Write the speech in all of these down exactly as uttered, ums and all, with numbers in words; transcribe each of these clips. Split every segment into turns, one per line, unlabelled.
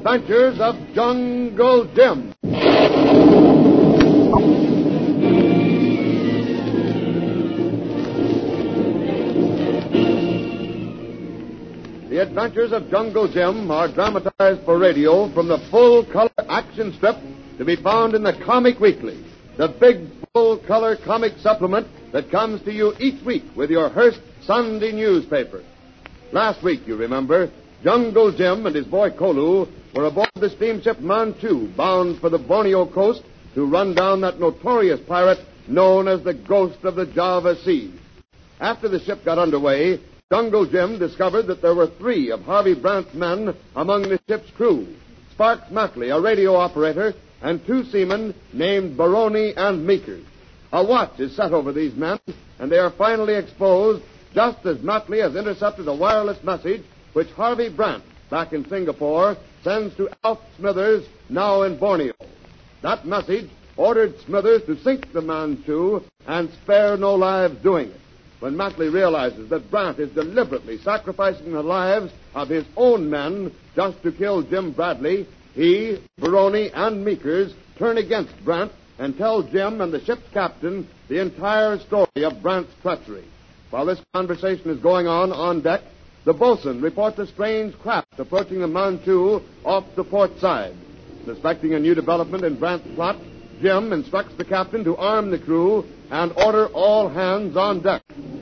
Adventures of Jungle Jim. The Adventures of Jungle Jim are dramatized for radio from the full-color action strip to be found in the Comic Weekly, the big full-color comic supplement that comes to you each week with your Hearst Sunday newspaper. Last week, you remember, Jungle Jim and his boy Kolu were aboard the steamship Manchu, bound for the Borneo coast to run down that notorious pirate known as the Ghost of the Java Sea. After the ship got underway, Jungle Jim discovered that there were three of Harvey Brant's men among the ship's crew. Sparks Mackley, a radio operator, and two seamen named Baroni and Meekers. A watch is set over these men, and they are finally exposed just as Mackley has intercepted a wireless message which Harvey Brant, back in Singapore, sends to Alf Smithers, now in Borneo. That message ordered Smithers to sink the Manchu and spare no lives doing it. When Mackley realizes that Brant is deliberately sacrificing the lives of his own men just to kill Jim Bradley, he, Baroni, and Meekers turn against Brant and tell Jim and the ship's captain the entire story of Brant's treachery. While this conversation is going on on deck, the boatswain reports a strange craft approaching the Manchu off the port side. Suspecting a new development in Brant's plot, Jim instructs the captain to arm the crew and order all hands on deck.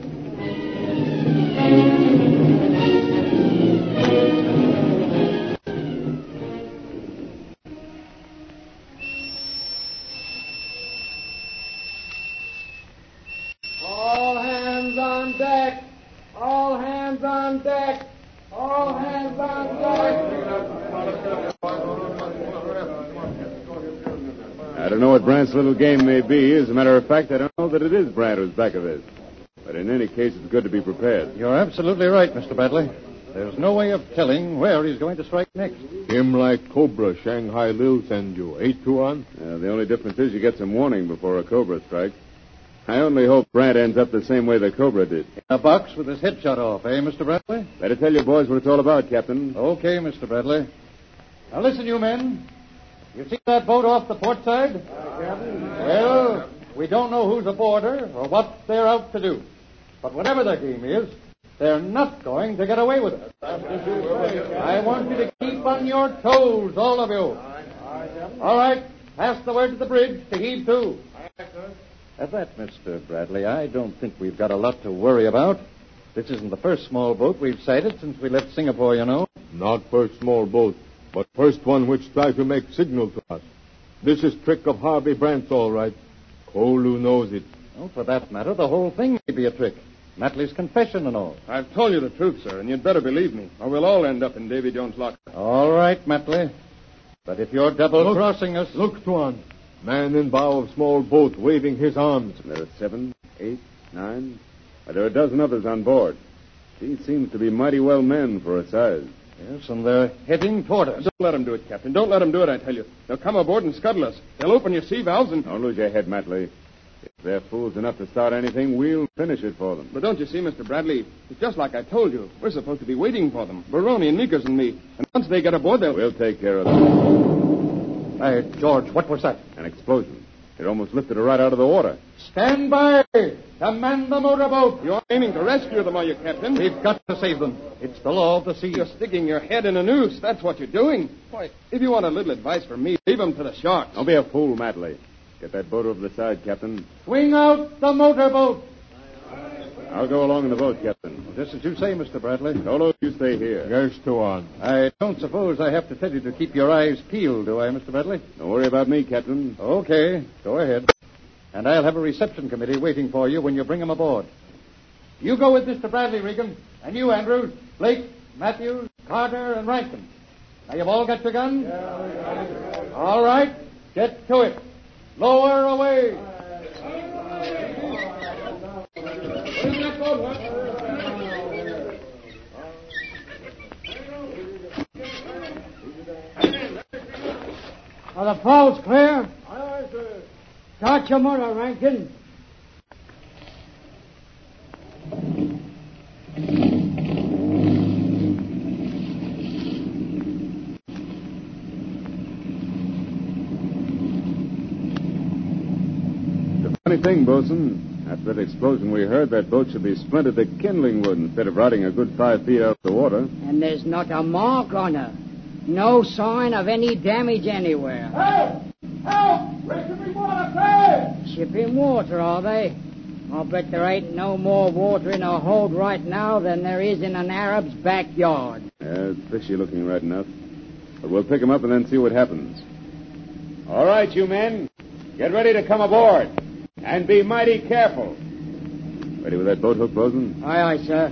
All hands on deck! All hands on deck! All hands on deck!
I don't know what Brant's little game may be. As a matter of fact, I don't know that it is Brant who's back of this. But in any case, it's good to be prepared.
You're absolutely right, Mister Bradley. There's no way of telling where he's going to strike next.
Him like Cobra, Shanghai Lil send you. Eight to one?
Uh, the only difference is you get some warning before a Cobra strikes. I only hope Brant ends up the same way the Cobra did.
In a box with his head shot off, eh, Mister Bradley?
Better tell you boys what it's all about, Captain.
Okay, Mister Bradley. Now listen, you men. You see that boat off the port side? Well, we don't know who's aboard her or what they're out to do. But whatever their game is, they're not going to get away with it. I want you to keep on your toes, all of you. All right, pass the word to the bridge to heave to. At that, Mister Bradley, I don't think we've got a lot to worry about. This isn't the first small boat we've sighted since we left Singapore, you know.
Not first small boat, but first one which tried to make signal to us. This is trick of Harvey Brant's, all right. Kolu knows it.
Well, for that matter, the whole thing may be a trick. Mackley's confession and all.
I've told you the truth, sir, and you'd better believe me, or we'll all end up in Davy Jones' locker.
All right, Mackley. But if you're double-crossing us...
Look, Tuan. Man in bow of small boat waving his arms.
There are seven, eight, nine. Why, there are a dozen others on board. These seems to be mighty well men for a size.
Yes, and they're heading toward us.
Don't let them do it, Captain. Don't let them do it, I tell you. They'll come aboard and scuttle us. They'll open your sea valves and...
Don't lose your head, Mackley. If they're fools enough to start anything, we'll finish it for them.
But don't you see, Mister Bradley, it's just like I told you. We're supposed to be waiting for them, Baroni and Meekers and me. And once they get aboard, they'll...
We'll take care of them.
Hey, George, what was that?
An explosion. It almost lifted her right out of the water.
Stand by! Command the motorboat!
You're aiming to rescue them, are you, Captain?
We've got to save them. It's the law of the sea.
You're sticking your head in a noose. That's what you're doing. Why, if you want a little advice from me, leave them to the sharks.
Don't be a fool, Mackley. Get that boat over the side, Captain.
Swing out the motorboat!
I'll go along in the boat, Captain.
Just as you say, Mister Bradley.
Solo, you stay here.
Yes, Tuan.
I don't suppose I have to tell you to keep your eyes peeled, do I, Mister Bradley?
Don't worry about me, Captain.
Okay, go ahead. And I'll have a reception committee waiting for you when you bring them aboard. You go with Mister Bradley, Regan, and you, Andrews, Blake, Matthews, Carter, and Rankin. Now, you've all got your guns? Yeah. All right, get to it. Lower away.
Are the falls clear? Aye, sir. Start your motor, Rankin.
Funny thing, Bosun. After that explosion we heard, that boat should be splintered to kindling wood instead of rotting a good five feet out of the water.
And there's not a mark on her. No sign of any damage anywhere.
Help! Help! We're shipping water, sir!
Shipping water, are they? I'll bet there ain't no more water in a hold right now than there is in an Arab's backyard.
Yeah, it's fishy looking right enough. But we'll pick him up and then see what happens. All right, you men. Get ready to come aboard. And be mighty careful. Ready with that boat hook, Bosun?
Aye, aye, sir.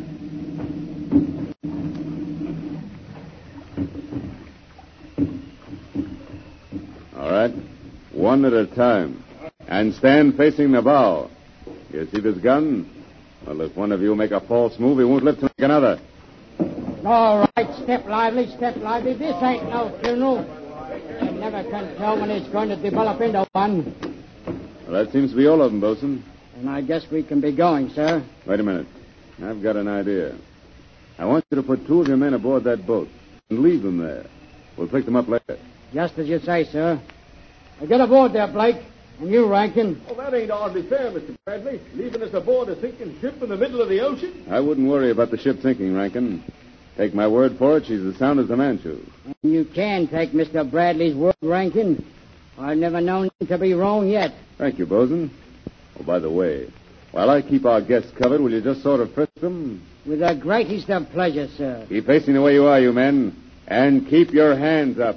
All right. One at a time. And stand facing the bow. You see this gun? Well, if one of you make a false move, he won't live to make another.
All right, step lively, step lively. This ain't no funeral. You never can tell when it's going to develop into one.
Well, that seems to be all of them, Bosun.
And I guess we can be going, sir.
Wait a minute. I've got an idea. I want you to put two of your men aboard that boat and leave them there. We'll pick them up later.
Just as you say, sir. Now get aboard there, Blake. And you, Rankin.
Oh, that ain't hardly fair, Mister Bradley. Leaving us aboard a sinking ship in the middle of the ocean.
I wouldn't worry about the ship sinking, Rankin. Take my word for it, she's as sound as the Manchu.
And you can take Mister Bradley's word, Rankin. I've never known him to be wrong yet.
Thank you, Bosun. Oh, by the way, while I keep our guests covered, will you just sort of frisk them?
With the greatest of pleasure, sir.
Keep facing the way you are, you men. And keep your hands up.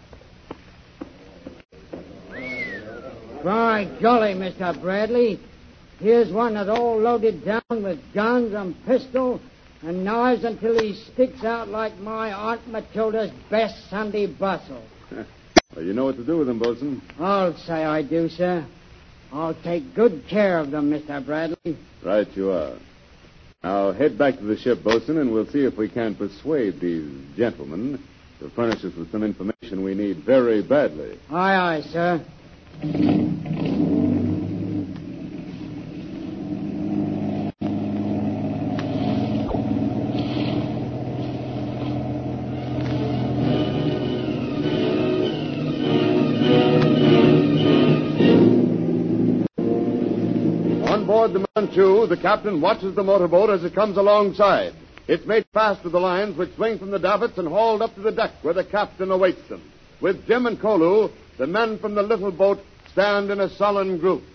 By golly, Mister Bradley. Here's one that's all loaded down with guns and pistols and knives until he sticks out like my Aunt Matilda's best Sunday bustle.
Well, you know what to do with them, Bosun.
I'll say I do, sir. I'll take good care of them, Mister Bradley.
Right you are. Now head back to the ship, Bosun, and we'll see if we can persuade these gentlemen to furnish us with some information we need very badly.
Aye, aye, sir.
On board the Manchu, the captain watches the motorboat as it comes alongside. It's made fast to the lines which swing from the davits and hauled up to the deck where the captain awaits them. With Jim and Kolu, the men from the little boat stand in a sullen group.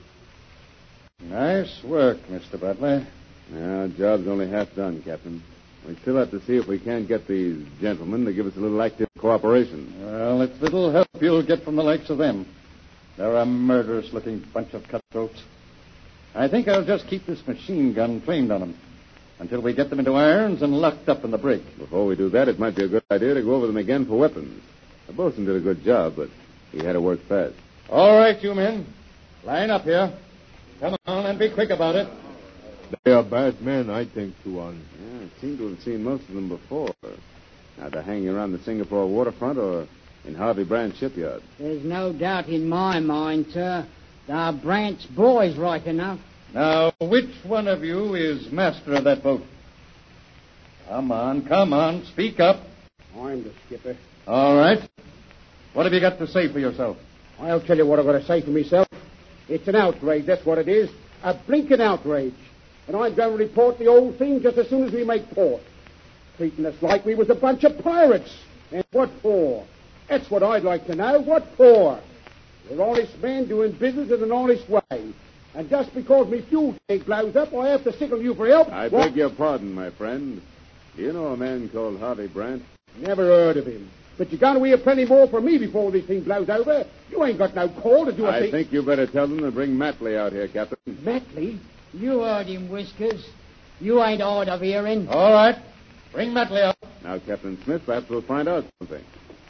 Nice work, Mister Bradley.
Now, job's only half done, Captain. We still have to see if we can't get these gentlemen to give us a little active cooperation.
Well, it's little help you'll get from the likes of them. They're a murderous-looking bunch of cutthroats. I think I'll just keep this machine gun trained on them until we get them into irons and locked up in the brig.
Before we do that, it might be a good idea to go over them again for weapons. The bosun did a good job, but he had to work fast.
All right, you men. Line up here. Come on and be quick about it.
They are bad men, I think, Tuan. Yeah, I seem to have seen most of them before. Now, they're hanging around the Singapore waterfront or in Harvey Brand shipyard.
There's no doubt in my mind, sir. They're Brant's boys, right enough.
Now, which one of you is master of that boat? Come on, come on. Speak up.
I'm the skipper.
All right. What have you got to say for yourself?
I'll tell you what I've got to say for myself. It's an outrage, that's what it is. A blinking outrage. And I'm going to report the whole thing just as soon as we make port. Treating us like we was a bunch of pirates. And what for? That's what I'd like to know. What for? We're honest men doing business in an honest way. And just because me fuel tank blows up, I have to signal you for help.
I
What?
beg your pardon, my friend. Do you know a man called Harvey Brant?
Never heard of him. But you're going to hear plenty more from me before this thing blows over. You ain't got no call to do a
I
thing.
think you better tell them to bring Matley out here, Captain.
Matley?
You heard him, Whiskers. You ain't hard of hearing.
All right. Bring Matley up.
Now, Captain Smith, perhaps we'll find out something.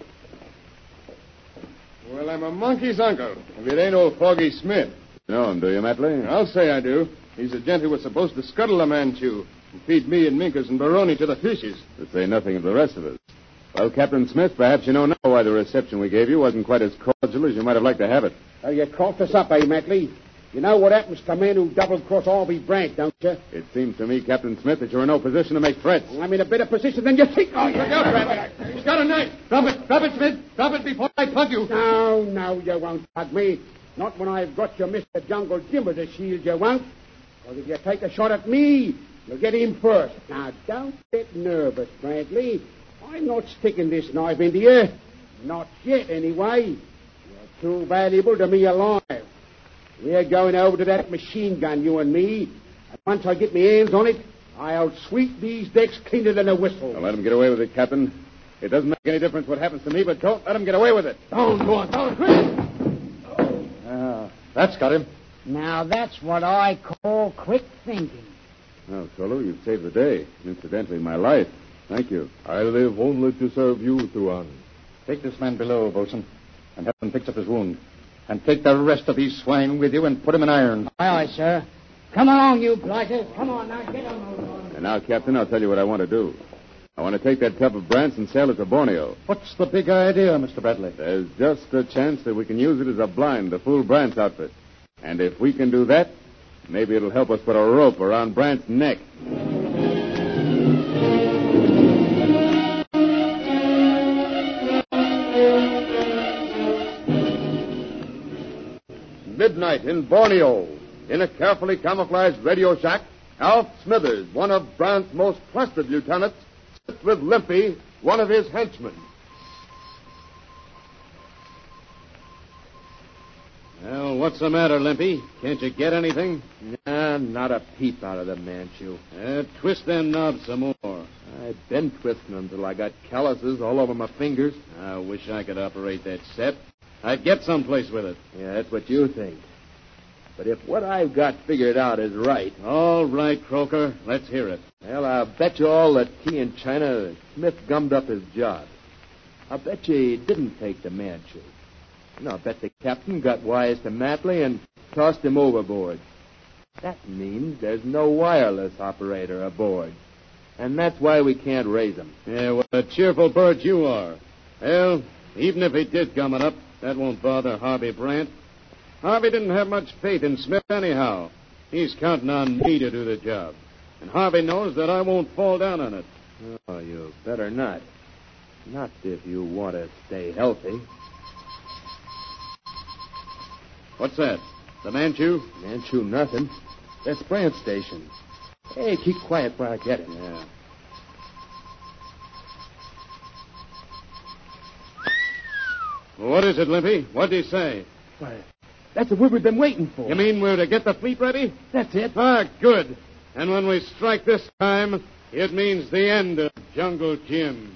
Well, I'm a monkey's uncle, if it ain't old Foggy Smith.
You know him, do you, Matley?
I'll say I do. He's the gent who was supposed to scuttle a Manchu and feed me and Minkers and Baroni to the fishes.
To say nothing of the rest of us. Well, Captain Smith, perhaps you know now why the reception we gave you wasn't quite as cordial as you might have liked to have it.
Oh, you coughed us up, eh, Matley? You know what happens to men who double-cross Harvey Brant, don't you?
It seems to me, Captain Smith, that you're in no position to make threats.
I'm in a better position than you think. Oh,
Look out, Rabbit. He's got a knife. Drop it. Drop it, Smith. Drop it before I plug you.
No, no, you won't bug me. Not when I've got your Mister Jungle Jim as a shield, you won't. Because if you take a shot at me, you'll get him first. Now, don't get nervous, Bradley. I'm not sticking this knife into you. Not yet, anyway. You're too valuable to me alive. We're going over to that machine gun, you and me. And once I get my hands on it, I'll sweep these decks cleaner than a whistle.
Now, let him get away with it, Captain. It doesn't make any difference what happens to me, but don't let him get away with it.
Don't go on, don't quick.
Ah, that's got him.
Now, that's what I call quick thinking.
Well, Solo, you've saved the day. Incidentally, my life. Thank you.
I live only to serve you, Tuan.
Take this man below, Bosun, and help him fix up his wound. And take the rest of these swine with you and put him in irons.
Aye, aye, sir. Come along, you blighters. Come on, now, get on those ones.
And now, Captain, I'll tell you what I want to do. I want to take that tub of Brant's and sail it to Borneo.
What's the big idea, Mister Bradley?
There's just a chance that we can use it as a blind to fool Brant's outfit. And if we can do that, maybe it'll help us put a rope around Brant's neck.
Midnight in Borneo. In a carefully camouflaged radio shack, Alf Smithers, one of Brant's most trusted lieutenants, sits with Limpy, one of his henchmen.
Well, what's the matter, Limpy? Can't you get anything?
Nah, not a peep out of the Manchu.
Uh, twist them knobs some more.
I've been twisting them till I got calluses all over my fingers.
I wish I could operate that set. I'd get someplace with it.
Yeah, that's what you think. But if what I've got figured out is right...
All right, Croker. Let's hear it.
Well, I'll bet you all that Key in China, Smith gummed up his job. I'll bet you he didn't take the Manchu. And I'll bet the captain got wise to Matley and tossed him overboard. That means there's no wireless operator aboard. And that's why we can't raise him.
Yeah, what a cheerful bird you are. Well, even if he did gum it up, that won't bother Harvey Brant. Harvey didn't have much faith in Smith anyhow. He's counting on me to do the job. And Harvey knows that I won't fall down on it.
Oh, you better not. Not if you want to stay healthy.
What's that? The Manchu?
Manchu nothing. That's Brant station. Hey, keep quiet while I get it.
Yeah. What is it, Limpy? What'd he say?
Why, that's what we've been waiting for.
You mean we're to get the fleet ready?
That's it.
Ah, good. And when we strike this time, it means the end of Jungle Jim.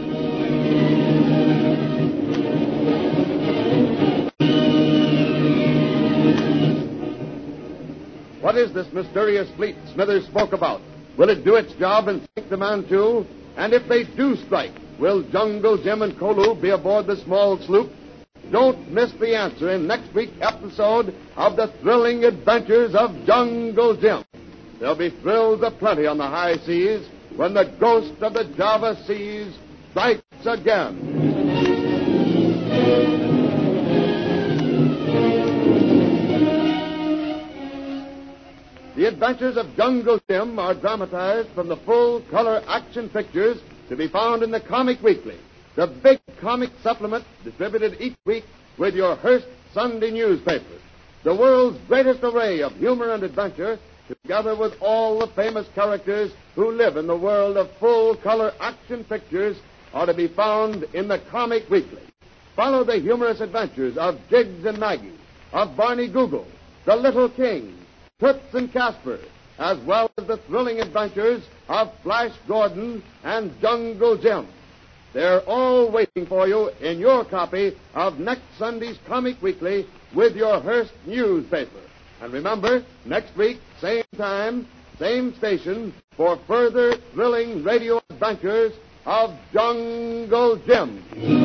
What is this mysterious fleet Smithers spoke about? Will it do its job and sink the Manchu? And if they do strike, will Jungle Jim and Kolu be aboard the small sloop? Don't miss the answer in next week's episode of the thrilling adventures of Jungle Jim. There'll be thrills aplenty on the high seas when the ghost of the Java seas strikes again. The Adventures of Jungle Jim are dramatized from the full-color action pictures to be found in the Comic Weekly, the big comic supplement distributed each week with your Hearst Sunday newspaper. The world's greatest array of humor and adventure, together with all the famous characters who live in the world of full-color action pictures, are to be found in the Comic Weekly. Follow the humorous adventures of Jiggs and Maggie, of Barney Google, the Little King, Toots and Casper, as well as the thrilling adventures of Flash Gordon and Jungle Jim. They're all waiting for you in your copy of next Sunday's Comic Weekly with your Hearst newspaper. And remember, next week, same time, same station, for further thrilling radio adventures of Jungle Jim.